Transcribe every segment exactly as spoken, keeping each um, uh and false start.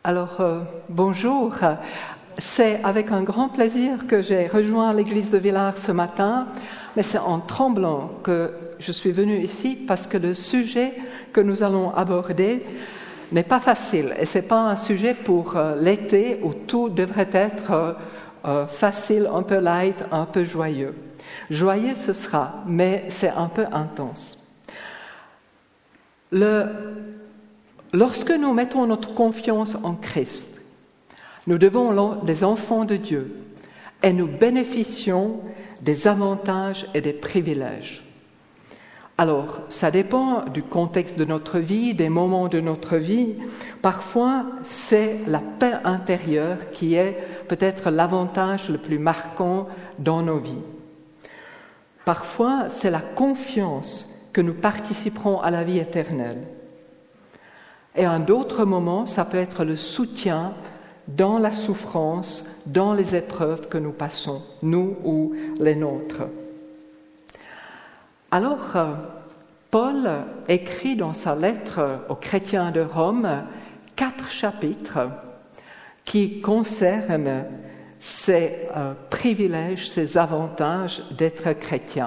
Alors, euh, bonjour. C'est avec un grand plaisir que j'ai rejoint l'église de Villars ce matin, mais c'est en tremblant que je suis venue ici parce que le sujet que nous allons aborder n'est pas facile et ce n'est pas un sujet pour euh, l'été où tout devrait être euh, euh, facile, un peu light, un peu joyeux. Joyeux ce sera, mais c'est un peu intense. Le, lorsque nous mettons notre confiance en Christ, nous devons être des enfants de Dieu et nous bénéficions des avantages et des privilèges. Alors, ça dépend du contexte de notre vie, des moments de notre vie. Parfois, c'est la paix intérieure qui est peut-être l'avantage le plus marquant dans nos vies. Parfois, c'est la confiance que nous participerons à la vie éternelle. Et à d'autres moments, ça peut être le soutien dans la souffrance, dans les épreuves que nous passons, nous ou les nôtres. Alors, Paul écrit dans sa lettre aux chrétiens de Rome quatre chapitres qui concernent ces euh, privilèges, ces avantages d'être chrétien.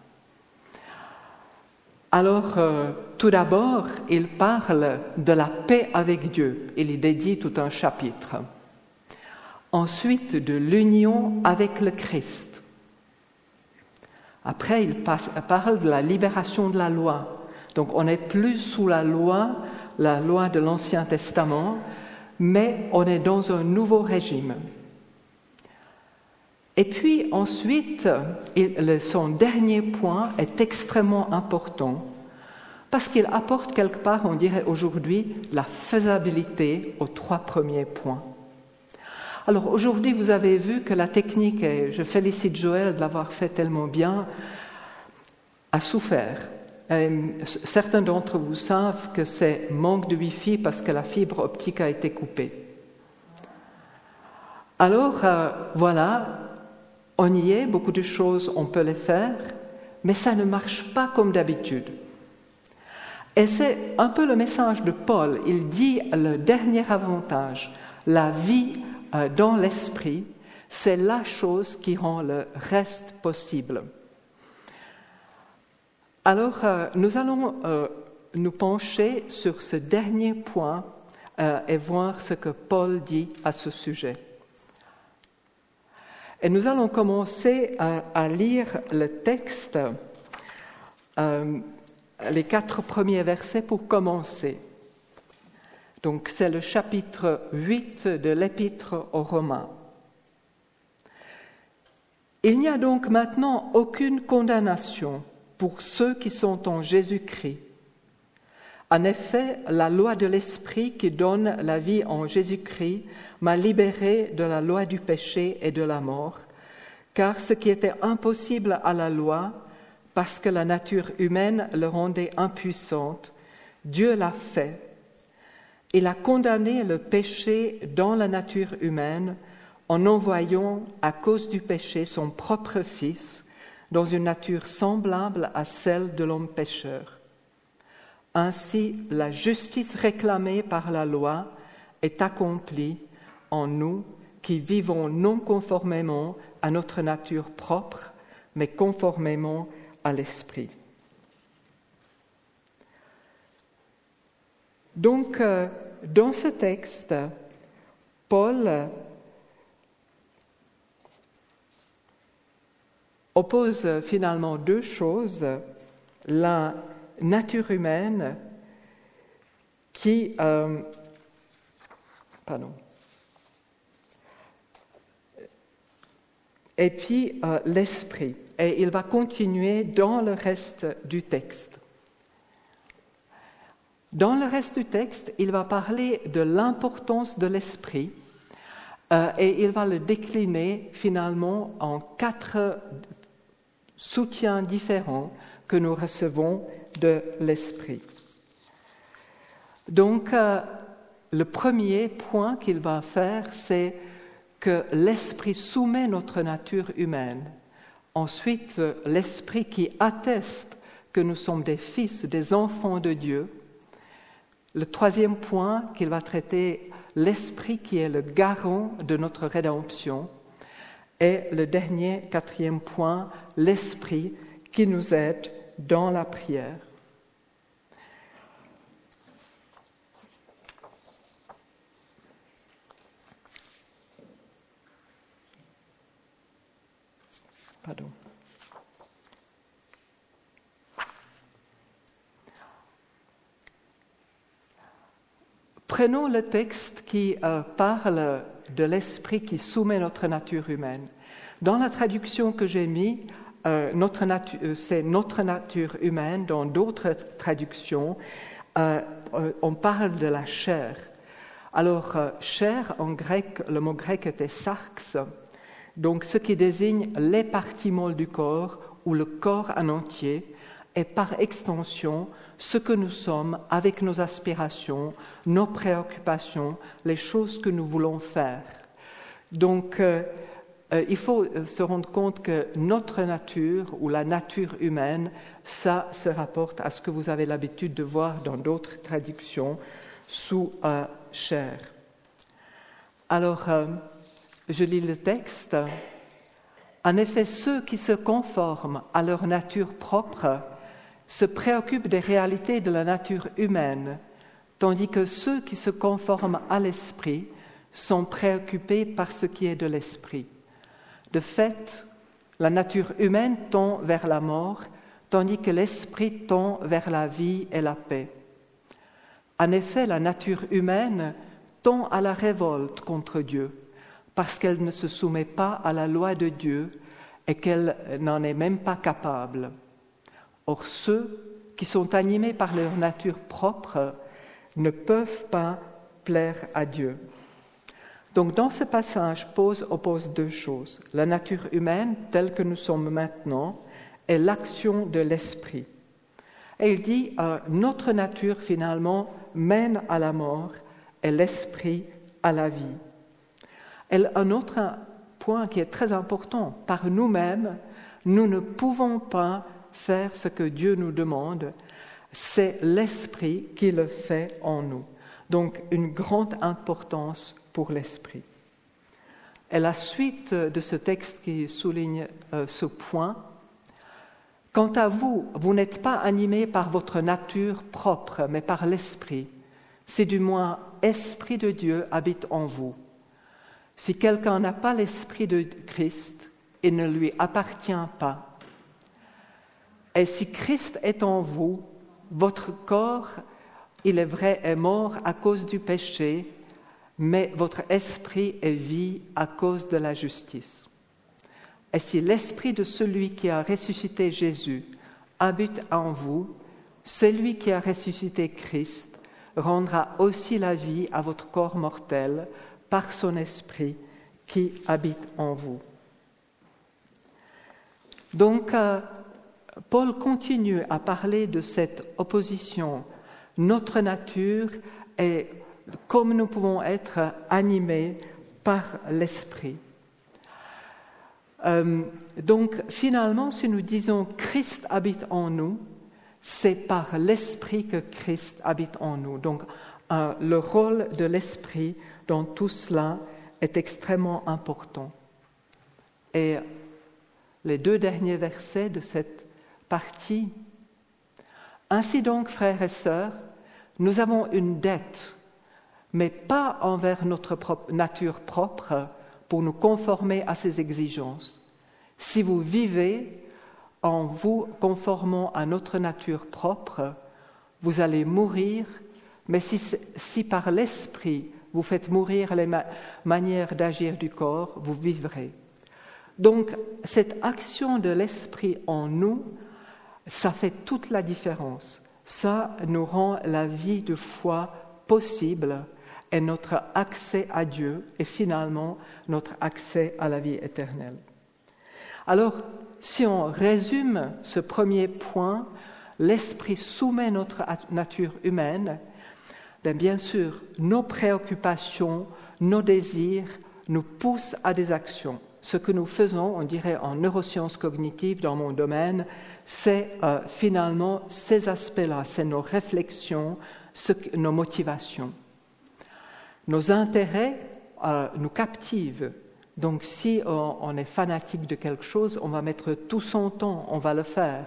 Alors, euh, tout d'abord, il parle de la paix avec Dieu. Il y dédie tout un chapitre. Ensuite, de l'union avec le Christ. Après, il passe, parle de la libération de la loi. Donc, on n'est plus sous la loi, la loi de l'Ancien Testament, mais on est dans un nouveau régime. Et puis ensuite, il, son dernier point est extrêmement important parce qu'il apporte quelque part, on dirait aujourd'hui, la faisabilité aux trois premiers points. Alors aujourd'hui, vous avez vu que la technique, et je félicite Joël de l'avoir fait tellement bien, a souffert. Et certains d'entre vous savent que c'est manque de Wi-Fi parce que la fibre optique a été coupée. Alors euh, voilà, on y est, beaucoup de choses, on peut les faire, mais ça ne marche pas comme d'habitude. Et c'est un peu le message de Paul. Il dit le dernier avantage, la vie euh, dans l'esprit, c'est la chose qui rend le reste possible. Alors, euh, nous allons euh, nous pencher sur ce dernier point euh, et voir ce que Paul dit à ce sujet. Et nous allons commencer à, à lire le texte, euh, les quatre premiers versets pour commencer. Donc, c'est le chapitre huit de l'Épître aux Romains. Il n'y a donc maintenant aucune condamnation pour ceux qui sont en Jésus-Christ. En effet, la loi de l'Esprit qui donne la vie en Jésus-Christ m'a libéré de la loi du péché et de la mort, car ce qui était impossible à la loi, parce que la nature humaine le rendait impuissante, Dieu l'a fait. Il a condamné le péché dans la nature humaine en envoyant, à cause du péché, son propre Fils dans une nature semblable à celle de l'homme pécheur. Ainsi, la justice réclamée par la loi est accomplie en nous qui vivons non conformément à notre nature propre, mais conformément à l'Esprit. Donc, euh, dans ce texte, Paul oppose finalement deux choses, la nature humaine qui... Euh, pardon. Et puis euh, l'esprit. Et il va continuer dans le reste du texte. Dans le reste du texte, il va parler de l'importance de l'esprit euh, et il va le décliner finalement en quatre soutiens différents que nous recevons de l'esprit. Donc, euh, le premier point qu'il va faire, c'est que l'esprit soumet notre nature humaine. Ensuite, l'esprit qui atteste que nous sommes des fils, des enfants de Dieu. Le troisième point qu'il va traiter l'Esprit qui est le garant de notre rédemption. Et le dernier, quatrième point, l'Esprit qui nous aide dans la prière. Pardon. Prenons le texte qui euh, parle de l'esprit qui soumet notre nature humaine. Dans la traduction que j'ai mise, euh, notre natu- c'est notre nature humaine. Dans d'autres traductions, euh, euh, on parle de la chair. Alors, euh, chair, en grec, le mot grec était sarx, donc ce qui désigne les parties molles du corps ou le corps en entier, et par extension, ce que nous sommes avec nos aspirations, nos préoccupations, les choses que nous voulons faire. Donc, euh, euh, il faut se rendre compte que notre nature ou la nature humaine, ça se rapporte à ce que vous avez l'habitude de voir dans d'autres traductions sous euh, chair. Alors, euh, je lis le texte. En effet, ceux qui se conforment à leur nature propre se préoccupent des réalités de la nature humaine, tandis que ceux qui se conforment à l'esprit sont préoccupés par ce qui est de l'esprit. De fait, la nature humaine tend vers la mort, tandis que l'esprit tend vers la vie et la paix. En effet, la nature humaine tend à la révolte contre Dieu, parce qu'elle ne se soumet pas à la loi de Dieu et qu'elle n'en est même pas capable. Or, ceux qui sont animés par leur nature propre ne peuvent pas plaire à Dieu. Donc, dans ce passage, Paul oppose deux choses. La nature humaine, telle que nous sommes maintenant, et l'action de l'esprit. Et il dit, euh, notre nature, finalement, mène à la mort et l'esprit à la vie. Et un autre point qui est très important, par nous-mêmes, nous ne pouvons pas faire ce que Dieu nous demande, c'est l'esprit qui le fait en nous. Donc, une grande importance pour l'esprit. Et la suite de ce texte qui souligne euh, ce point, quant à vous, vous n'êtes pas animés par votre nature propre, mais par l'esprit. Si du moins l'esprit de Dieu habite en vous. Si quelqu'un n'a pas l'esprit de Christ, il ne lui appartient pas. Et si Christ est en vous, votre corps, il est vrai, est mort à cause du péché, mais votre esprit est vie à cause de la justice. Et si l'esprit de celui qui a ressuscité Jésus habite en vous, celui qui a ressuscité Christ rendra aussi la vie à votre corps mortel par son esprit qui habite en vous. Donc, euh, Paul continue à parler de cette opposition, notre nature et comme nous pouvons être animés par l'esprit. Euh, donc, finalement, si nous disons Christ habite en nous, c'est par l'esprit que Christ habite en nous. Donc, euh, le rôle de l'esprit dans tout cela est extrêmement important. Et les deux derniers versets de cette partie. Ainsi donc, frères et sœurs, nous avons une dette, mais pas envers notre propre, nature propre pour nous conformer à ses exigences. Si vous vivez en vous conformant à notre nature propre, vous allez mourir, mais si, si par l'esprit vous faites mourir les ma- manières d'agir du corps, vous vivrez. Donc, cette action de l'esprit en nous, ça fait toute la différence. Ça nous rend la vie de foi possible et notre accès à Dieu et finalement notre accès à la vie éternelle. Alors, si on résume ce premier point, l'esprit soumet notre nature humaine, bien, bien sûr, nos préoccupations, nos désirs nous poussent à des actions. Ce que nous faisons, on dirait en neurosciences cognitives dans mon domaine, c'est euh, finalement ces aspects-là, c'est nos réflexions, ce, nos motivations. Nos intérêts euh, nous captivent. Donc si on, on est fanatique de quelque chose, on va mettre tout son temps, on va le faire.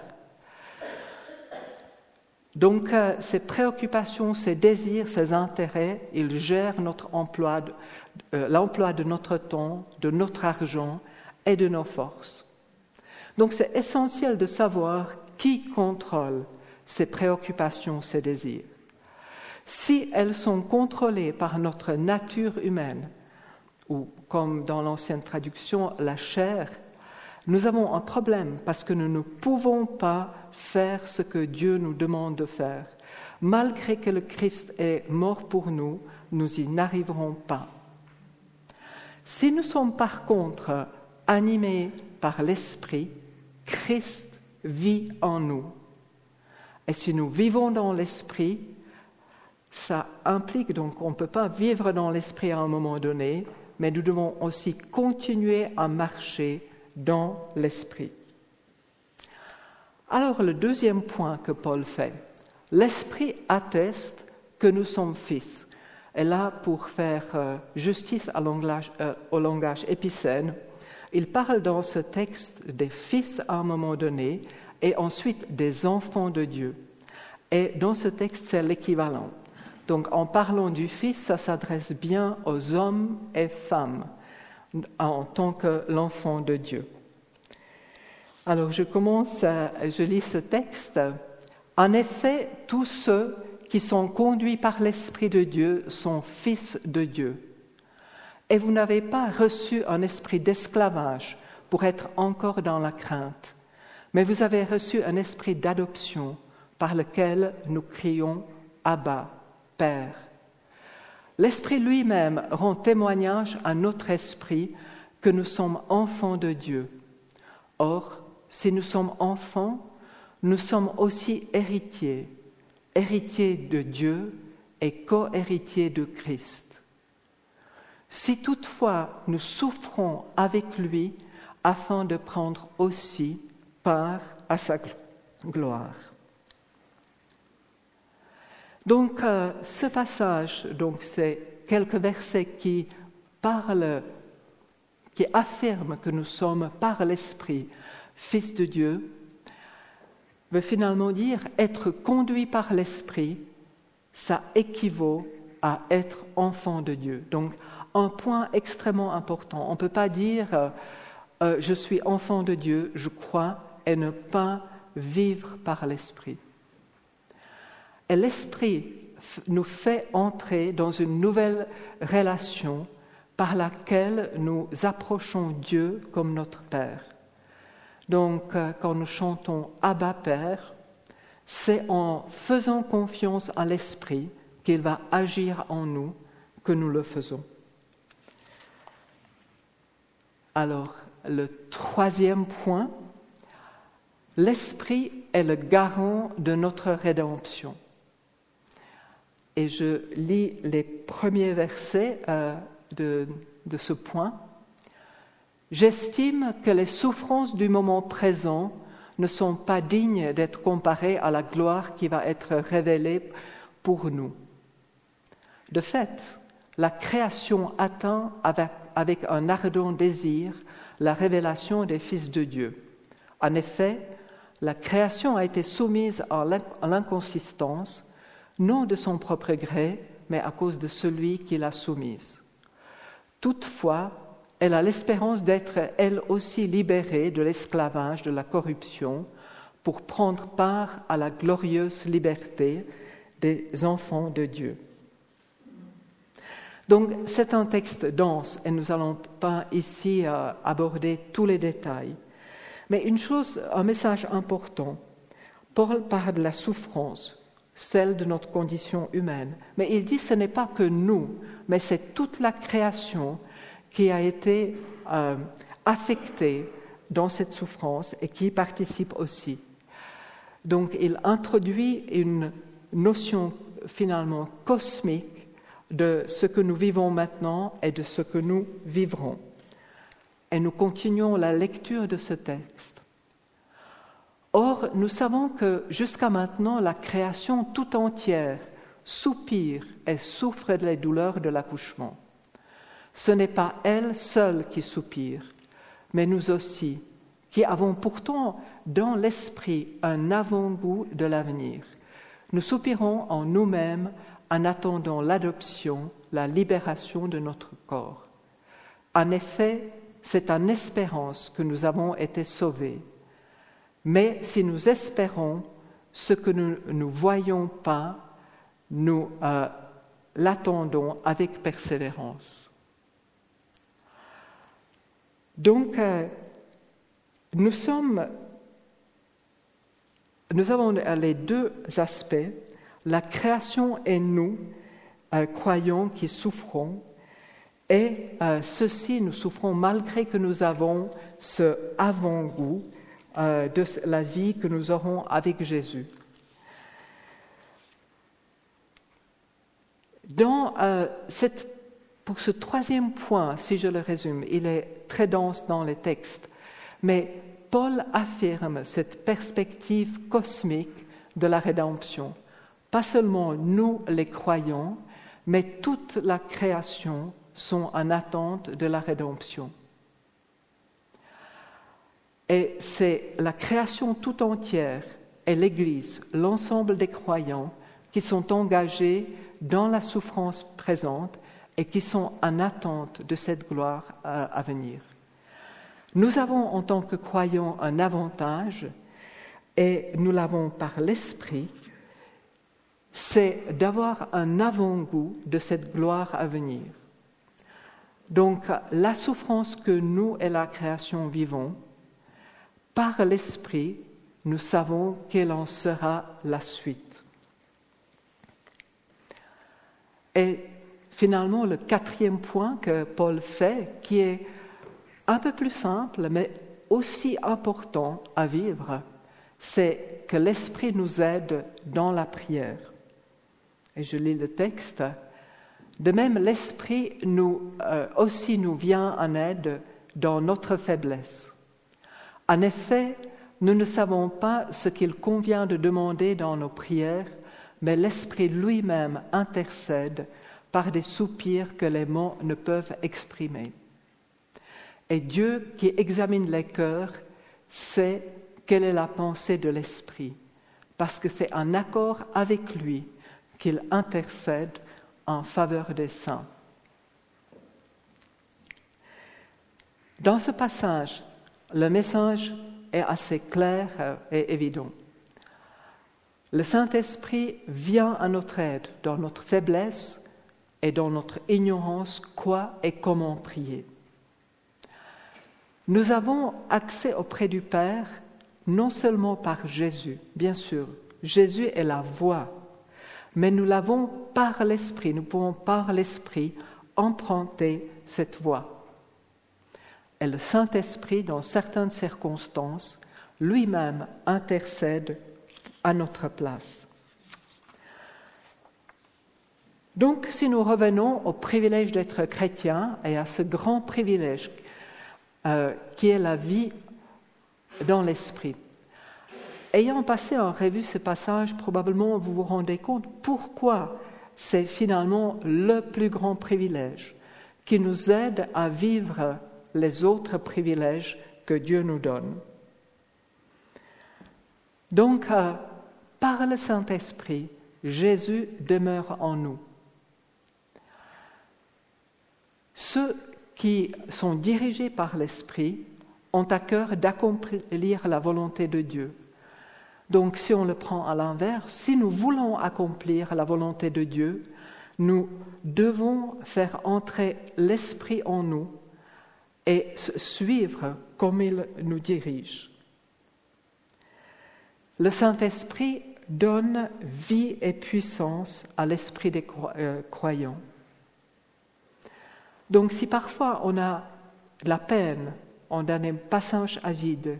Donc euh, ces préoccupations, ces désirs, ces intérêts, ils gèrent notre emploi, de, euh, l'emploi de notre temps, de notre argent et de nos forces. Donc c'est essentiel de savoir qui contrôle ces préoccupations, ces désirs. Si elles sont contrôlées par notre nature humaine, ou comme dans l'ancienne traduction, la chair, nous avons un problème parce que nous ne pouvons pas faire ce que Dieu nous demande de faire. Malgré que le Christ est mort pour nous, nous y n'arriverons pas. Si nous sommes par contre animés par l'Esprit, Christ vit en nous. Et si nous vivons dans l'Esprit, ça implique donc qu'on ne peut pas vivre dans l'Esprit à un moment donné, mais nous devons aussi continuer à marcher dans l'Esprit. Alors le deuxième point que Paul fait, l'Esprit atteste que nous sommes fils. Et là, pour faire euh, justice à langage, euh, au langage épicène, il parle dans ce texte des fils à un moment donné et ensuite des enfants de Dieu. Et dans ce texte, c'est l'équivalent. Donc en parlant du Fils, ça s'adresse bien aux hommes et femmes en tant que l'enfant de Dieu. Alors je commence, à, je lis ce texte. En effet, tous ceux qui sont conduits par l'Esprit de Dieu sont fils de Dieu. Et vous n'avez pas reçu un esprit d'esclavage pour être encore dans la crainte, mais vous avez reçu un esprit d'adoption par lequel nous crions « Abba ». Père. L'Esprit lui-même rend témoignage à notre esprit que nous sommes enfants de Dieu. Or, si nous sommes enfants, nous sommes aussi héritiers, héritiers de Dieu et co-héritiers de Christ. Si toutefois nous souffrons avec lui afin de prendre aussi part à sa gloire. Donc, euh, ce passage, donc, c'est quelques versets qui parlent, qui affirment que nous sommes par l'Esprit fils de Dieu, veut finalement dire être conduit par l'Esprit, ça équivaut à être enfant de Dieu. Donc, un point extrêmement important. On ne peut pas dire euh, euh, je suis enfant de Dieu, je crois, et ne pas vivre par l'Esprit. Et l'Esprit nous fait entrer dans une nouvelle relation par laquelle nous approchons Dieu comme notre Père. Donc, quand nous chantons « Abba Père », c'est en faisant confiance à l'Esprit qu'il va agir en nous que nous le faisons. Alors, le troisième point, l'Esprit est le garant de notre rédemption. Et je lis les premiers versets euh, de, de ce point. « J'estime que les souffrances du moment présent ne sont pas dignes d'être comparées à la gloire qui va être révélée pour nous. De fait, la création attend avec, avec un ardent désir la révélation des fils de Dieu. En effet, la création a été soumise à l'inconsistance, non de son propre gré, mais à cause de celui qui l'a soumise. Toutefois, elle a l'espérance d'être elle aussi libérée de l'esclavage de la corruption pour prendre part à la glorieuse liberté des enfants de Dieu. » Donc, c'est un texte dense et nous n'allons pas ici euh, aborder tous les détails. Mais une chose, un message important, Paul parle de la souffrance, celle de notre condition humaine. Mais il dit que ce n'est pas que nous, mais c'est toute la création qui a été euh, affectée dans cette souffrance et qui y participe aussi. Donc il introduit une notion finalement cosmique de ce que nous vivons maintenant et de ce que nous vivrons. Et nous continuons la lecture de ce texte. Or, nous savons que jusqu'à maintenant, la création tout entière soupire et souffre les douleurs de l'accouchement. Ce n'est pas elle seule qui soupire, mais nous aussi, qui avons pourtant dans l'esprit un avant-goût de l'avenir. Nous soupirons en nous-mêmes en attendant l'adoption, la libération de notre corps. En effet, c'est en espérance que nous avons été sauvés. Mais si nous espérons ce que nous ne voyons pas, nous euh, l'attendons avec persévérance. Donc, euh, nous sommes, nous avons les deux aspects, la création et nous, euh, croyants qui souffrons, et euh, ceci, nous souffrons malgré que nous avons ce avant-goût euh, de la vie que nous aurons avec Jésus. Dans, euh, cette, pour ce troisième point, si je le résume, il est très dense dans les textes, mais Paul affirme cette perspective cosmique de la rédemption. Pas seulement nous les croyants, mais toute la création sont en attente de la rédemption. Et c'est la création tout entière et l'Église, l'ensemble des croyants qui sont engagés dans la souffrance présente et qui sont en attente de cette gloire à venir. Nous avons en tant que croyants un avantage et nous l'avons par l'Esprit, c'est d'avoir un avant-goût de cette gloire à venir. Donc, la souffrance que nous et la création vivons, par l'Esprit, nous savons quelle en sera la suite. Et finalement, le quatrième point que Paul fait, qui est un peu plus simple, mais aussi important à vivre, c'est que l'Esprit nous aide dans la prière. Et je lis le texte. De même, l'Esprit nous, euh, aussi nous vient en aide dans notre faiblesse. En effet, nous ne savons pas ce qu'il convient de demander dans nos prières, mais l'Esprit lui-même intercède par des soupirs que les mots ne peuvent exprimer. Et Dieu, qui examine les cœurs, sait quelle est la pensée de l'Esprit, parce que c'est en accord avec lui qu'il intercède en faveur des saints. Dans ce passage, le message est assez clair et évident. Le Saint-Esprit vient à notre aide dans notre faiblesse et dans notre ignorance, quoi et comment prier. Nous avons accès auprès du Père non seulement par Jésus, bien sûr, Jésus est la voie, mais nous l'avons par l'Esprit, nous pouvons par l'Esprit emprunter cette voie. Et le Saint-Esprit, dans certaines circonstances, lui-même intercède à notre place. Donc, si nous revenons au privilège d'être chrétien et à ce grand privilège euh, qui est la vie dans l'Esprit, ayant passé en revue ce passage, probablement vous vous rendez compte pourquoi c'est finalement le plus grand privilège qui nous aide à vivre les autres privilèges que Dieu nous donne. Donc, euh, par le Saint-Esprit, Jésus demeure en nous. Ceux qui sont dirigés par l'Esprit ont à cœur d'accomplir la volonté de Dieu. Donc, si on le prend à l'inverse, si nous voulons accomplir la volonté de Dieu, nous devons faire entrer l'Esprit en nous et suivre comme il nous dirige. Le Saint-Esprit donne vie et puissance à l'esprit des croyants. Donc, si parfois on a de la peine, on a un passage à vide,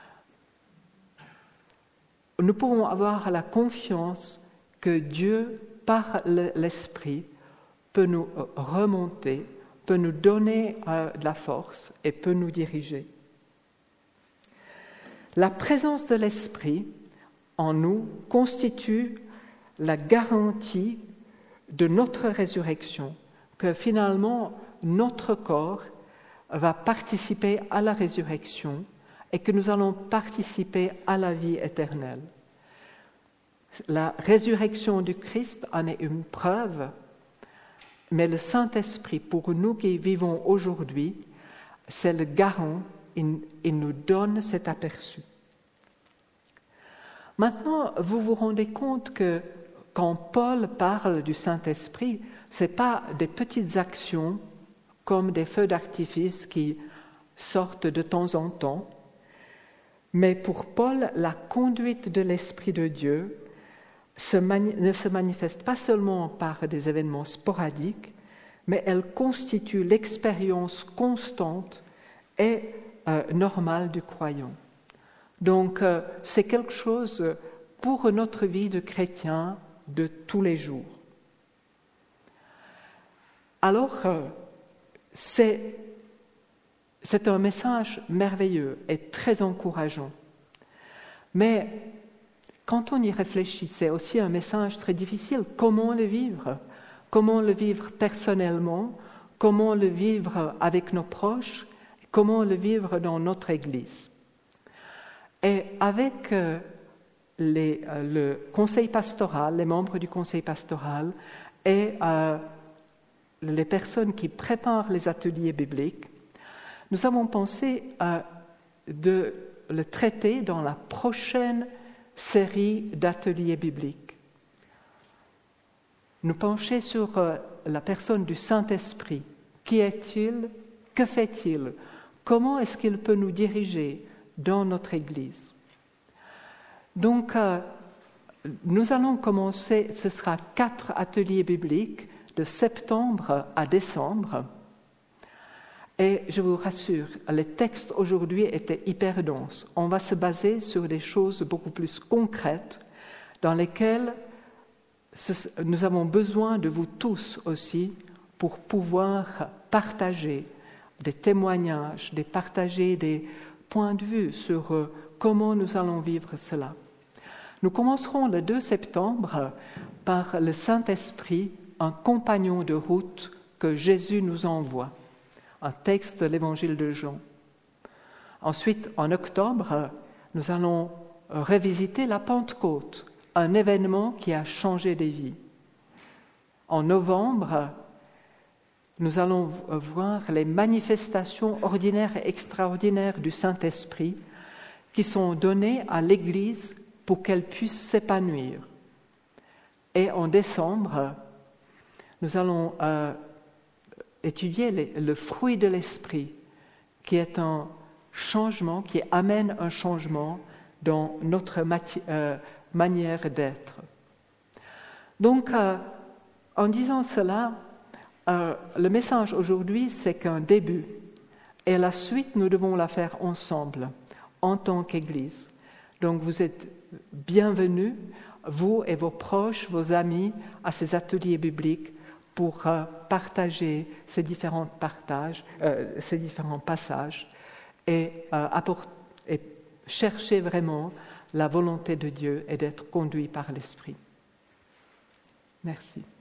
nous pouvons avoir la confiance que Dieu, par l'Esprit, peut nous remonter, peut nous donner euh, de la force et peut nous diriger. La présence de l'Esprit en nous constitue la garantie de notre résurrection, que finalement notre corps va participer à la résurrection et que nous allons participer à la vie éternelle. La résurrection du Christ en est une preuve, mais le Saint-Esprit, pour nous qui vivons aujourd'hui, c'est le garant, il, il nous donne cet aperçu. Maintenant, vous vous rendez compte que quand Paul parle du Saint-Esprit, ce n'est pas des petites actions comme des feux d'artifice qui sortent de temps en temps, mais pour Paul, la conduite de l'Esprit de Dieu se mani- ne se manifeste pas seulement par des événements sporadiques, mais elle constitue l'expérience constante et euh, normale du croyant. Donc, euh, c'est quelque chose pour notre vie de chrétien de tous les jours. Alors, euh, c'est, c'est un message merveilleux et très encourageant. Mais quand on y réfléchit, c'est aussi un message très difficile. Comment le vivre ? Comment le vivre personnellement ? Comment le vivre avec nos proches ? Comment le vivre dans notre Église ? Et avec euh, les, euh, le conseil pastoral, les membres du conseil pastoral et euh, les personnes qui préparent les ateliers bibliques, nous avons pensé euh, de le traiter dans la prochaine série d'ateliers bibliques. Nous pencher sur euh, la personne du Saint-Esprit. Qui est-il ? Que fait-il ? Comment est-ce qu'il peut nous diriger dans notre Église ? Donc, euh, nous allons commencer, ce sera quatre ateliers bibliques de septembre à décembre. Et je vous rassure, les textes aujourd'hui étaient hyper denses. On va se baser sur des choses beaucoup plus concrètes dans lesquelles nous avons besoin de vous tous aussi pour pouvoir partager des témoignages, de partager des points de vue sur comment nous allons vivre cela. Nous commencerons le deux septembre par le Saint-Esprit, un compagnon de route que Jésus nous envoie, un texte de l'Évangile de Jean. Ensuite, en octobre, nous allons revisiter la Pentecôte, un événement qui a changé des vies. En novembre, nous allons voir les manifestations ordinaires et extraordinaires du Saint-Esprit qui sont données à l'Église pour qu'elle puisse s'épanouir. Et en décembre, nous allons euh, étudier les, le fruit de l'Esprit, qui est un changement, qui amène un changement dans notre mati- euh, manière d'être. Donc, euh, en disant cela, euh, le message aujourd'hui, c'est qu'un début. Et la suite, nous devons la faire ensemble, en tant qu'Église. Donc, vous êtes bienvenus, vous et vos proches, vos amis, à ces ateliers bibliques pour euh, partager ces différents partages, euh, ces différents passages et, euh, apport- et chercher vraiment la volonté de Dieu et d'être conduit par l'Esprit. Merci.